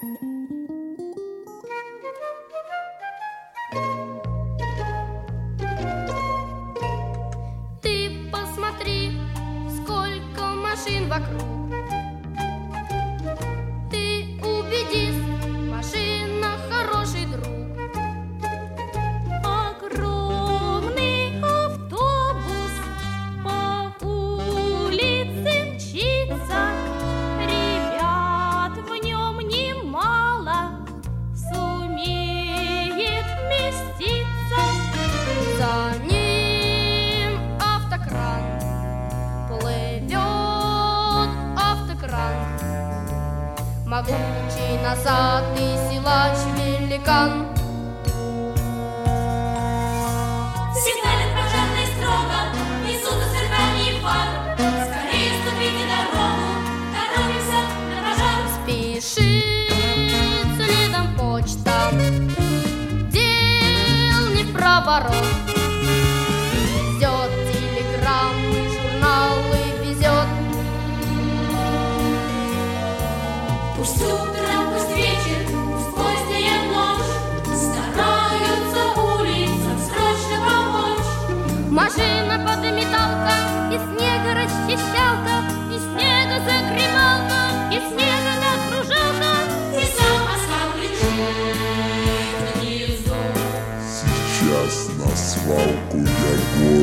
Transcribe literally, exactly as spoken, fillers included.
Ты посмотри, сколько машин вокруг. Ты убедись, машина хороший друг. Огромный автобус по улице мчится, ребят в нем немало, сумеет вместиться. За ним автокран, плывет автокран, могучий носатый силач-великан. Сигналит пожарный строго, несут на сверканье фар. Скорее ступите дорогу, торопимся на пожар. Спешит следом почта, дел не в проворот. Везет телеграммы, журналы везет. Пусть утро, пусть вечер, пусть поздняя ночь, стараются улицам срочно помочь. Машина подметалка, и снега расчищалка, и снега загребалка, и снега нагружалка. И сам асфальт летит внизу. Сейчас на свалку я гору